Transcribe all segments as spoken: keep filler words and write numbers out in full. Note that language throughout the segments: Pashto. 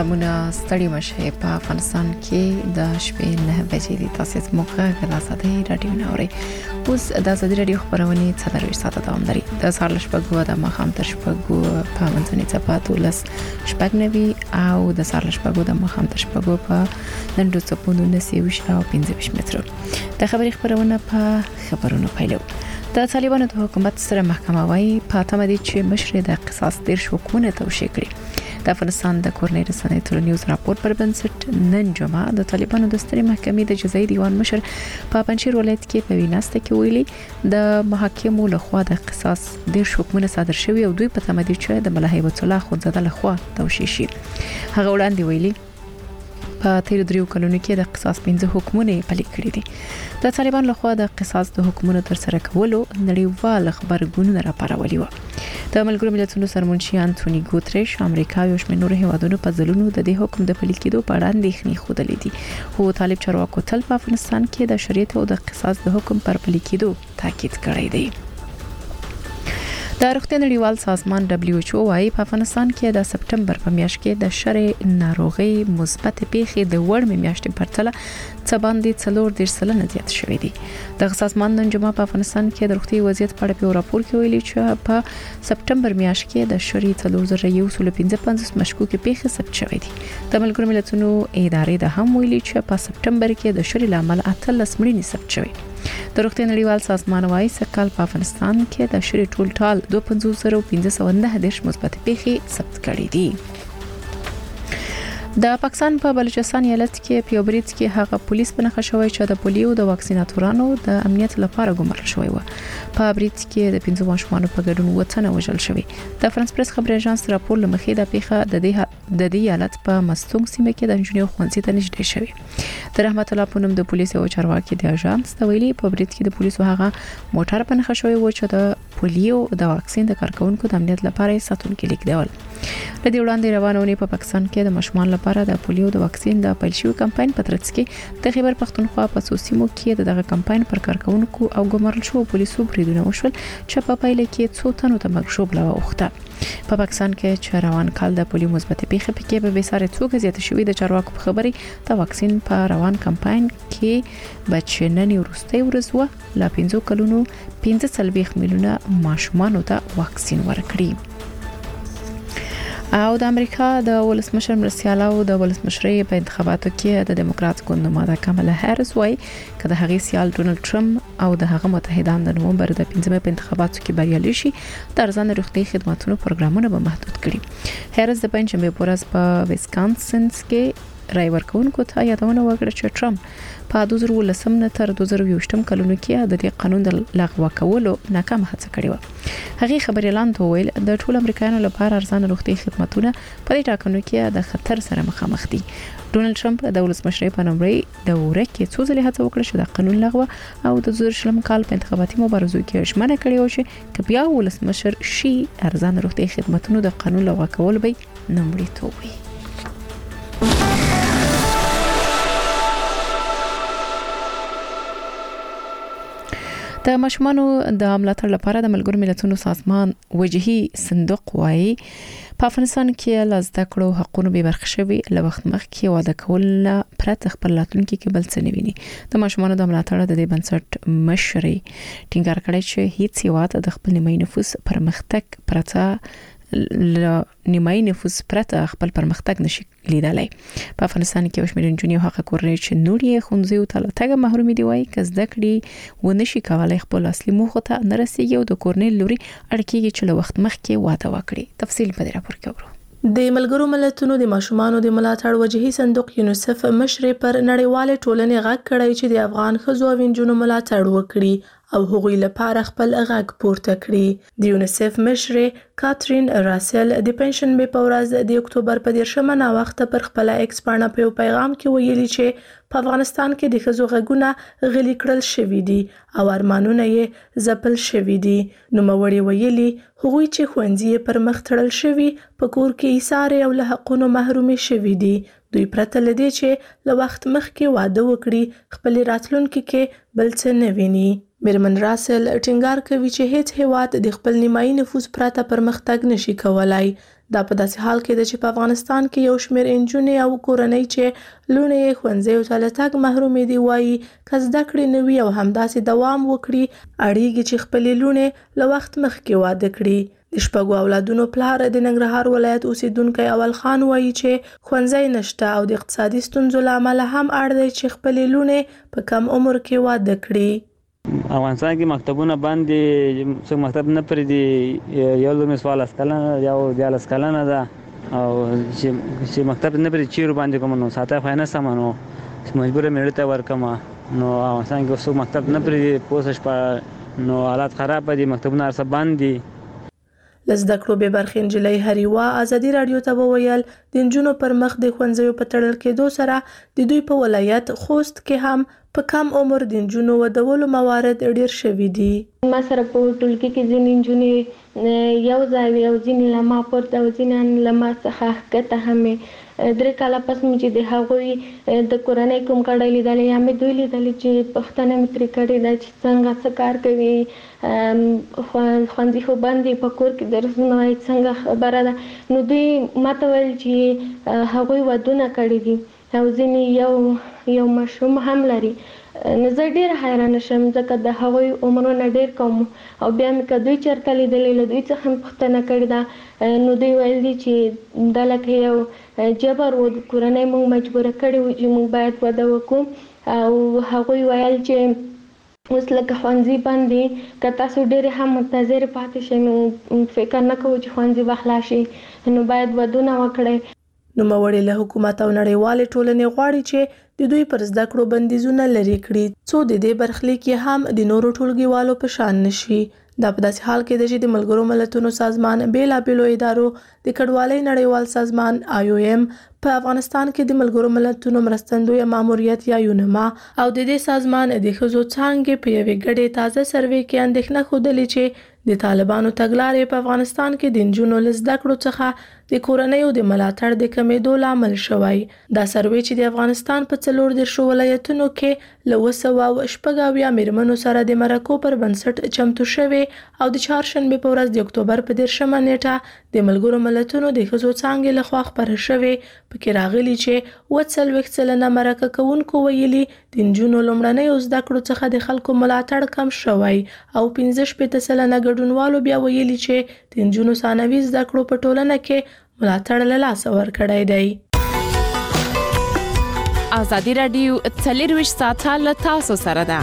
سلامونه ستړي مشه په افغانستان کې د شپې نه بجې دي تاسو موقع د آزادۍ رادیو نوري اوس د آزادۍ رادیو خبرونه څلور ساعته دوام لري د سهار شپږ د مخام تر شپږ په منځنۍ صفاتو لس شپږ نوي او د سهار شپږ د مخام تر شپږ په نندو صپونو نسیوش او پنځه متر د خبري خبرونه په خبرونو پیلو د طالبانو د حکومت سره محکمه وايي په تمه دي چې مشر د قصاص دیر شوکونه توشي کړي د افغانستان د کورنۍ رسنۍ تل نیوز راپور پر بنسټ نن جمعه د طالبانو د ستري محکمې د جزایي دیوان مشر په پنځیر ولایت کې په ویناسته کې ویلي د محاکمو لخوا د قصاص دیر شوکونه صادر شوی او دوی په تمه دي چې د ملای هیبت الله خونزاده لخوا توشي شي هغه وړاندې ویلي په تیر دریو کلونو کې د قصاص پنځه حکمونه پلي کړي دي د طالبان لخوا د قصاص د حکمونو تر سره کولو نړیوال خبرګونونه راپارولي و د ملګرو ملتونو سرمنشي انټونی ګوتریش امریکا او شمېر نور هیوادونو په ځلونو د دې حکم د پلي کېدو په اړه اندېښنې خوده لیدي خو طالب چارواکو تل په افغانستان کې د شریعت او د قصاص د حکم پر پلي کېدو تاکید کړی دی د روغتیا نړیوال سازمان دبليو ایچ او وايي په افغانستان کې د سپټمبر په میاشت کې د شرع ناروغي مثبت پیښې د وړ میاشتې پرتله څه باندې څلور ډیر سلنه زیات شوې دي د سازمان نن جمعه په افغانستان کې د روغتي وضعیت په اړه په راپور کې ویلي چې په سپټمبر میاشت کې د شرع څلور زره یو سل پنځه پنځوس مشکوکې پیښې ثبت شوې دي د ملګرو ملتونو ادارې د هم ویلي چې په سپټمبر کې د شرع لامل اتلس مړینې ثبت شوې د روغتیا نړیوال سازمان وايي سکهال په افغانستان کې د شری ټول ټال دوه پنځوس زره پنځه سوه نه دیرش مثبت پیښې ثبت کړې دي د پاکستان په بلوچستان ایالت کې پیوبریټ کې هغه پولیس په نخښه شوی چې د پولیو د واکسیناتورانو د امنیت لپاره ګمارل شوی و په بریټ کې د پنځه ماشومانو په ګډون وڅنه وژل شوی د فرانس پریس خبري اژانس راپور لمخې د پیښه د دې د دې ایالت په مستونګ سیمه کې د انجنیر خوانسي ته نږدې شوی د رحمت الله پونم د پولیس او چارواکي د اژانس د ویلي په بریټ کې د پولیسو هغه موټر په نخښه شوی و چې د پولیو د واکسین د کارکونکو د امنیت لپاره ساتونکو لیک دیول لدی وړاندې روانونه په پاکستان کې د ماشومان لپاره د پولیو د واکسین د پیل شوی کمپاین په ترڅ کې د خیبر پختونخوا په سوسیمو کې دغه کمپاین پر کارکونکو او ګمارل شو پولیسو بریدونه وشول چې په پایله کې څو تنو ته مرګ شو بلا وخته په پاکستان کې چې روان کال د پولیو مثبت پیښه پکې په بساره څوګه زیات شوې د چارواکو په خبري د واکسین په روان کمپاین کې بچننی ورستي ورزوه لا پنځو کلونو پنځه سلويخ میلیونه ماشومان ته واکسین ورکړي او د امریکا د ولسمشر مرسیاله او د ولسمشرۍ په انتخاباتو کې د دیموکرات ګوند نماینده کاملا هریس وايي چې د هغې سیال ډونالد ټرمپ او د هغه متحدان د نومبر د پنځمې په انتخاباتو کې بریالي شي د ارزان روغتي خدماتو پروګرامونه به محدود کړي هریس د پنځمې پورز په ویسکانسن کې رای ورکوونکو ته یادونه وکړه چې ټرمپ په دوه زره ولسم نه تر دوه زره یوویشتم کلونو کې د دې قانون د لغوه کولو ناکامه هڅه کړې و هغه خبري لاندې ویل د ټول امریکایانو لپاره ارزان روغتي خدماتونه په دې ټاکنو کې د خطر سره مخامخ دي ډونالد ټرمپ د ولسمشرۍ په نومرې د ورکه څو ځله هڅه وکړه چې د قانون لغوه او د دوه زره شلم کال په انتخاباتي مبارزو کې ژمنه کړې و چې کبیا ولسمشر شي ارزان روغتي خدماتونو د قانون لغوه کول به نومړي تووي د ماشومانو د ملاتړ لپاره د ملګرو ملتونو سازمان وجهي صندوق وايي په افغانستان کې لاس د کړو حقوقو به برخه شوی له وخت مخکې واده کول پرته خپل راتلونکي کې بل څه نه ویني د ماشومانو د ملاتړ د دې بنسټ مشري ټینګار کړی چې هیڅ هیواد د خپل نیمه نفوس پرمختګ پرته ل نیمای نفوس پرته خپل پرمختګ نشي لیدلای په افغانستان کې وشمیر انجنیر حق کورنۍ چې نوري خونځي او تلاتګه محرومي دی وای کز دکړي و نشي کولای خپل اصلي موخه ته نه رسیږي او د کورنۍ لوري اړکیږي چې له وخت مخکې واده وکړي تفصیل په دې راپور کې ورو د ملګرو ملتونو د ماشومانو د ملاتړ وجهي صندوق یونیسف مشر پر نړیواله ټولنې غږ کړی چې د افغان ښځو او نجونو ملاتړ وکړي او هغوی لپاره خپل غږ پورته کړي د یونیسف مشر کاترین راسل د پنشن به په ورځ د اکتوبر په دیرشمه نا وخت پر خپل ایکس باندې په پیغام کې ویلي چې په افغانستان کې د ښځو غږونه غلي کړل شوې دي او ارمانونه یې ځپل شوې دي نو موري ویلي هغوی چې خوندې پر مخ تړل شوي په کور کې ایثار او له حقونو محرومي شوي دي دوی پرته لدی چې له وخت مخکې واده وکړي خپل راتلونکي کې بل څه نه ویني میرمن راسل ټینګار کوي چې هیڅ هیواد د خپل نیمایي نفوس پرته پرمختګ نشي کولای دا په داسې حال کې ده چې په افغانستان کې یو شمېر انجونې او کورنۍ چې لوڼې یې ښوونځیو ته له تګ محرومې دي وایي که زده کړې نه وي او همداسې دوام وکړي اړیږي چې خپلې لوڼې له وخت مخکې واده کړي. د شپږو اولادونو پلار د ننګرهار ولایت اوسیدونکی اول خان وایي چې ښوونځی نشته او د اقتصادي ستونزو له امله هم اړ دی چې خپلې لوڼې په کم عمر کې واده کړي. افغانستان کې مکتبونه بند دي، څوک مکتب نه پرېږدي. یو لومې څوارلس کلنه یو دیارلس کلنه ده او چې مکتب نه پرېږدي چیرې باندې کوم نو ساته خو یې نشته نو مجبوره مېړه ته ورکړم. نو افغانستان کې څوک مکتب نه پرېږدي پوه شوه نو حالات خراب دي، مکتبونه هر څه بند دي. له زده کړو بې برخې نجلۍ هریوا ازادي راډیو ته وویل د نجونو پر مخ د ښوونځیو په تړل کېدو سره د دوی په ولایت خوست کې هم په کم عمر د نجونو ودولو موارد ډیر شوي دي. ما سره په ټولګي کې ځینې نجونې یو ځای یو ځینې له ما پورته او ځینې له ما څخه ښکته هم درې کاله پس مې چې د هغوی د کورنۍ کوم غړي لیدلې یا مې دوی لیدلې چې پښتنه مې ترې کړې ده چې څنګه څه کار کوي، ښوونځي خو بندې په کور کې درسونه وایي څنګه خبره ده. نو دوی ما ته ویل چې هغوی ودونه کړي دي او ځینې یو یو ماشوم هم لري. نو زه ډېره حیرانه شم ځکه د هغوی عمرونه ډېر کم او بیا مې که دوی چېرته لیدلې له دوی څخه هم پوښتنه کړې ده نو دوی ویل دي چې دا لکه یو جبر و، کورنۍ موږ مجبوره کړې وو چې موږ باید واده وکړو او هغوی ویل چې اوس لکه ښوونځي بند دي که تاسو ډېرې هم منتظرې پاتې شئ نو فکر نه کوو چې ښوونځي به خلاص شي نو باید ودونه وکړئ. نوموړي له حکومت او نړیوالې ټولنې غواړي چې د دوی پر زده کړو بندیزونه لرې کړي څو د دې برخلیک یې هم د نورو ټولګیوالو په شان نشي. دا په داسې حال کې ده چې د ملګرو ملتونو سازمان بیلابېلو ادارو د کډوالۍ نړیوال سازمان آی او ایم په افغانستان کې د ملګرو ملتونو مرستندوی ماموریت یا یونما او د دې سازمان د ښځو څانګې په یوې ګډې تازه سروې کې اندېښنه ښودلې چې د طالبانو تګلارې په افغانستان کې د نجونو له زده کړو څخه د کورنیو د ملاتړ د کمېدو لامل شوی. دا سروې چې د افغانستان په څلور دېرشو ولایتونو کې له اوه سوه شپږ اویا مېرمنو سره د مرکو پر بنسټ چمتو شوې او د چهارشنبې په ورځ د اکتوبر په دېرشمه نیټه د ملګرو ملتونو د ښځو څانګې لخوا خپره شوې. پکې راغلي چې اووه څلوېښت سلنه مرکه کوونکو ویلي د نجونو لومړنیو زده کړو څخه د خلکو ملاتړ کم شوی او پنځه شپېته سلنه ګډونوالو بیا ویلي چې د نجونو ثانوي زده کړو په ټولنه کې ملاتړ له لاسه ورکړی دی. ازادي راډیو څلرویشت ساعته له تاسو سره ده.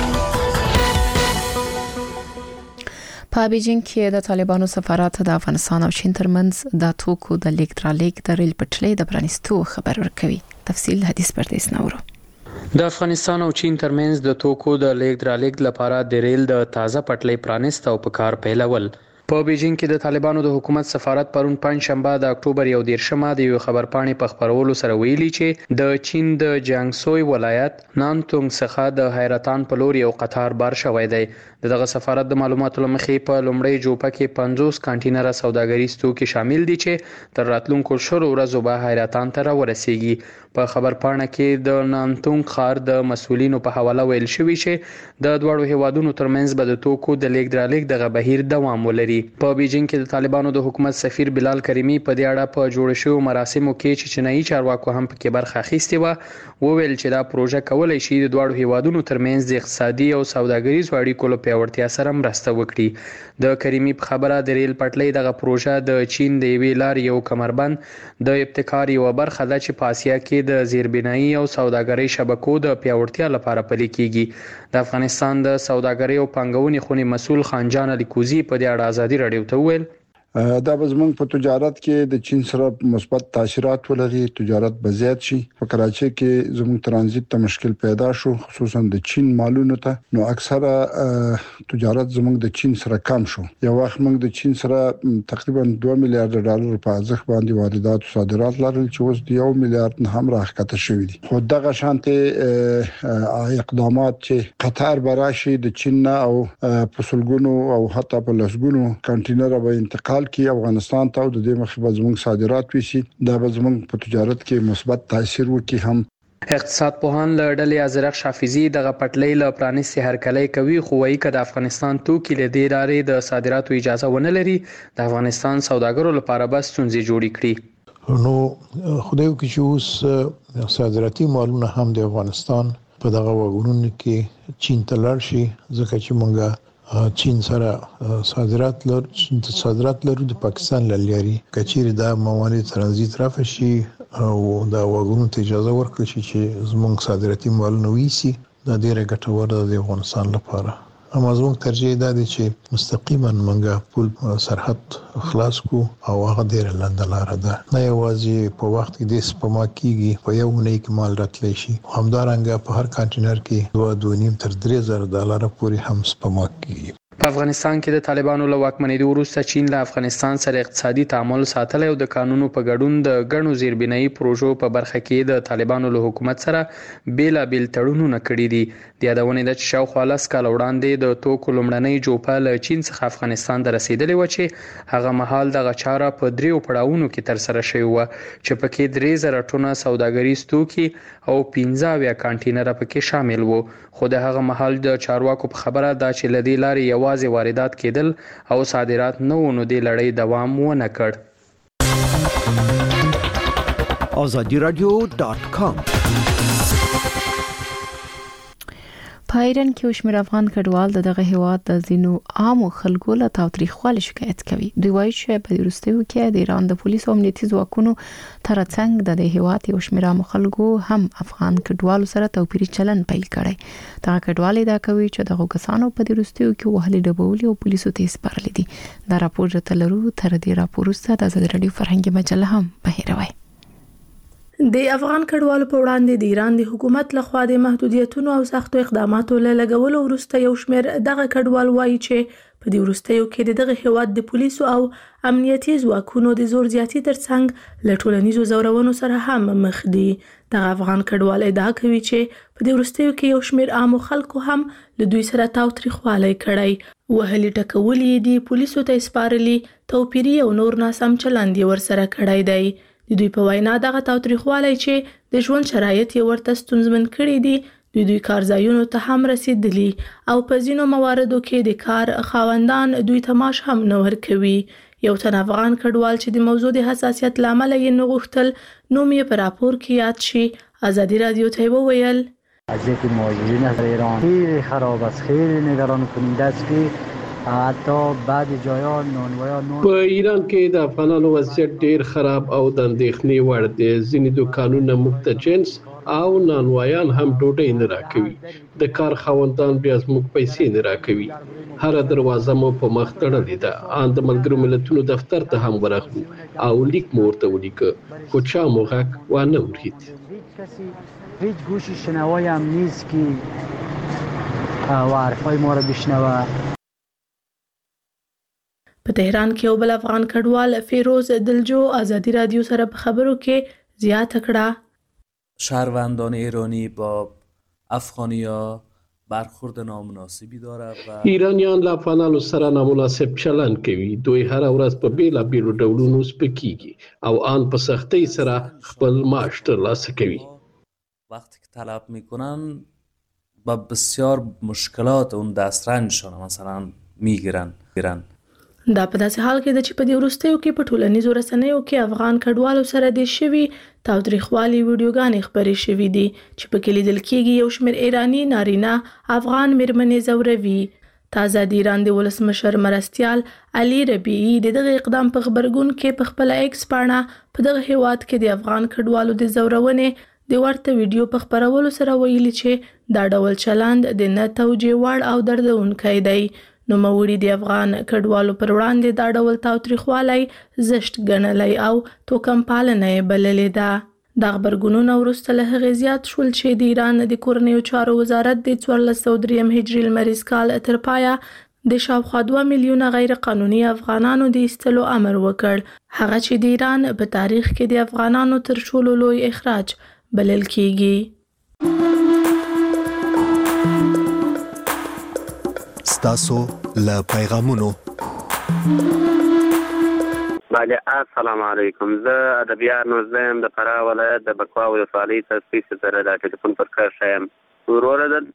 په بیجینګ کې د طالبانو سفارت د افغانستان او چین ترمنځ د توکو د لیک درلیک د ریل پټلۍ د پرانیستو خبر ورکوي. تفصیل حدیث پردیس نورو. د افغانستان او چین ترمنځ د توکو د لیک درلیک لپاره د ریل د تازه پټلۍ پرانیست او په کار پیلول. په بیجینګ کې د طالبانو د حکومت سفارت پرون پنځ شنبه د اکتوبر یو دیرشمه د یو خبرپاڼې په خبرولو سره ویلي چې د چین د جیانګسوی ولایت نانتونګ څخه د حیرتان په لور یو قطار بار شوی دی. دغه سفارت د معلوماتو لمخې په لومړی جوپه کې پنځوس کانټینره سوداګریز توکي شامل دي چې تر راتلونکو شلو ورځو به حیرتان ته راورسیږي. په خبرپاڼه کې د نانتونګ ښار د مسؤلینو په حواله ویل شوی چې د دواړو هیوادونو ترمنځ به د توکو د لیک درلیک دغه بهیر دوام ولري. په بیجینګ کې د طالبانو د حکومت سفیر بلال کریمی په دې اړه په جوړ شوو مراسمو کې چې چینایي چارواکو هم پکې برخه اخیستې وه وویل چې دا پروژه کولای شي د دواړو هیوادونو ترمنځ د اقتصادي او سوداګریزو اړیکو له پیاوړتیا سره مرسته وکړي. د کریمی په خبره د ریل پټلۍ دغه پروژه د چین د یوې لارې یو کمربند د ابتکار یوه برخه ده چې په اسیا کې د زیربنایي او سوداګرۍ شبکو د پیاوړتیا لپاره پلي کیږي. د افغانستان د سوداګرۍ او پانګونې خونې مسؤل خانجان علیکوزي په دې اړه ازادي راډیو ته وویل دا به زموږ په تجارت کې د چین سره مثبت تاثیرات ولري، تجارت به زیات شي. په کراچۍ کې زموږ ترانزیت ته مشکل پیدا شو خصوصا د چین مالونو ته، نو اکثره تجارت زموږ د چین سره کم شو. یو وخت موږ د چین سره تقریبا دوه میلیارډ ډالر په ارزښت باندې واردات او صادرات لرل چې اوس د یو میلیارډ نه هم راښکته شوي دي. خو دغه شانته اقدامات چې قطر براشي د چین او په سلګونو او حتی په لسګونو کانټینر به انتقال کې افغانستان ته او د دې مخې به زموږ صادرات وشي، دا به زموږ په تجارت کې مثبت تاثیر وکړي. هم اقتصاد پوهان له ډلې ازرق حافظي دغه پټلۍ له پرانیستي هرکلی کوي خو وایي که د افغانستان توکي له دې لارې د صادراتو اجازه ونه لري د افغانستان سوداګرو لپاره به ستونزې جوړې کړي. نو خدای وکړي چې اوس صادراتي مالونه هم د افغانستان په دغه وګړونو کې چین ته لاړ شي ځکه چې موږ چین سره صادرات لر صادرات لرو د پاکستان لاري کچېر دا مواد ترانزیت رافه شي او دا وګړو ته اجازه ورکړي چې زموږ صادراتي مالونه ویسي دا ډیره ګټوره ده د افغانستان لپاره. اما زموږ ترجیح دا دی چې مستقیما موږ پول سرحد خلاص کو او هغه ډیره لنډه لار ده نه یوازې په وخت کې د سپما کیږي په یو نه کې مال راتلی شي همدارنګه په هر کانټینر کې دوه دوه نیم تر درې زره ډالر پورې هم سپما کیږي. په افغانستان کې د طالبانو له واکمنېدو وروسته چین له افغانستان سره اقتصادي تعامل ساتلی او د قانونو په ګډون د ګڼو زیربنایي پروژو په برخه کې د طالبانو له حکومت سره بیلابیل تړونونه کړي دي. د یادونې ده چې شاوخوا لس کاله وړاندې د توکو لومړنۍ جوپه له چین څخه افغانستان ته رسېدلې وه چې هغه مهال دغه چاره په دریو پړاوونو کې ترسره شوې وه چې پکې درې زره ټنه سوداګریز توکي او پنځه اویا کانټینره پکې شامل وو. خو د هغه مهال د چارواکو په خبره ده چې له دې لارې یوازې واردات کېدل او صادرات نه و نو دې لړۍ دوام ونه کړ. آزادی رادیو ډاټ کام. په ایران کې شمېر افغان کډوال دغه هیواد د ځینو عامو خلکو له تاوتریخوالي شکایت کوي. دوی وایي چې په وروستیو کې د ایران د پولیسو امنیتي ځواکونو ترڅنګ د دې هیواد یو شمېر عامو خلکو هم افغان کډوالو سره توپیري چلن پیل کړی. دغه کډوال دا کوي چې دغه کسانو په وروستیو کې وهلي ډبولي او پولیسو ته سپارل دي. دا راپور راته لرو تر دې راپور وروسته د آزادي رادیو فرهنګي مجله هم بهیروي. د افغان کډوالو په وړاندې د ایران د حکومت لخوا د محدودیتونو او سختو اقداماتو له لګولو وروسته یو شمېر دغه کډوال وایي چې په دې وروستیو کې دغه هیواد د پولیسو او امنیتي ځواکونو د زور زیاتي ترڅنګ له ټولنیزو زورونو سره هم مخ دي. دغه افغان کډوال ادعا کوي چې په دې وروستیو کې یو شمېر عامو خلکو هم له دوی سره تاوتریخوالی کړی، وهلي ټکولي دي، پولیسو ته سپارلي، توپیري او نور ناسم چلند یې ورسره کړی دی. د دوی په وینا دغه تاوتریخوالی چې د ژوند شرایط یې ورته ستونزمن کړي دي د دوی کارځایونو ته هم رسیدلي او په ځینو مواردو کې د کار خاوندان دوی ته معاش هم نه ورکوي. یو تن افغان کډوال چې د موضوع د حساسیت له امله یې نه غوښتل نوم یې په راپور کې یاد شي آزادی رادیو ته وویل وضعیت مهاجرین در ایران خیلی خراب است، خیلی نگران کننده است که حتی بعد جایا نانوaya په ایران کې د افغانانو وضعیت ډیر خراب او د اندېښنې وړ دی. ځینې دوکانونه موږ ته جنس او نانوایان هم ډوډۍ نه راکوي. د کار خاوندان بیا زموږ پیسې نه راکوي. هر دروازه مو په مخ تړلې ده. ان د ملګرو ملتونو دفتر ته هم ورغلو او لیک مو ورته ولیکه خو چا مو غږ وانه ورید. هیچ گوشی شنوایی هم نیست که و حرفای ما رو بشنوه. په تهران کې یو بل افغان کډوال فیروز دلجو آزادی رادیو سره په خبرو کې زیاته کړه شهروندان ایرانی با افغانیا برخورد نامناسبی داره و ایرانیان له افغانانو سره نامناسب چلند کوي. دوی هر ورځ په بیلابیلو ډولونو سپکیږي او آن په سختۍ سره خپل معاش ترلاسه کوي. وقتی که طلب میکنن با بسیار مشکلات اون دسترنجشان مثلا میگیرن گیرن. دا په داسې حال کې ده چې په دې وروستیو کې په ټولنیزو رسنیو کې افغان کډوالو سره د شوي تاوتریخوالي ویډیوګانې خپرې شوي دي چې پکې لیدل کېږي یو شمېر ایراني نارینه افغان میرمنې ځوروي. تازه د ایران د ولسمشر مرستیال علي ربیعي د دغه اقدام په غبرګون کې په خپله ایکس پاڼه په دغه هیواد کې د افغان کډوالو د ځورونې د ورته ویډیو په خپرولو سره ویلي چې دا ډول چلند د نه توجیه وړ او دردونکی دی. نوموړي د افغان کډوالو پر وړاندې دا ډول تاوتریخوالی زشت ګڼلی او توکم پالنه یې بللې ده. دا غبرګونونه وروسته له هغې زیات شول چې د ایران د کورنیو چارو وزارت د څوارلس سوه دریم هجري لمریز کال تر پایه د شاوخوا دوه میلیونه غیر قانوني افغانانو د ایستلو امر وکړ، هغه چې د ایران په تاریخ کې د افغانانو تر ټولو لوی اخراج بلل کیږي. ستاسو له پیغامونو بله السلام علیکم. زه ادبیار نوزده یم د فراه ولایت د بکوا ولسوالۍ ته سپیڅ سره د ټلیفون پر کار شایم. وروره د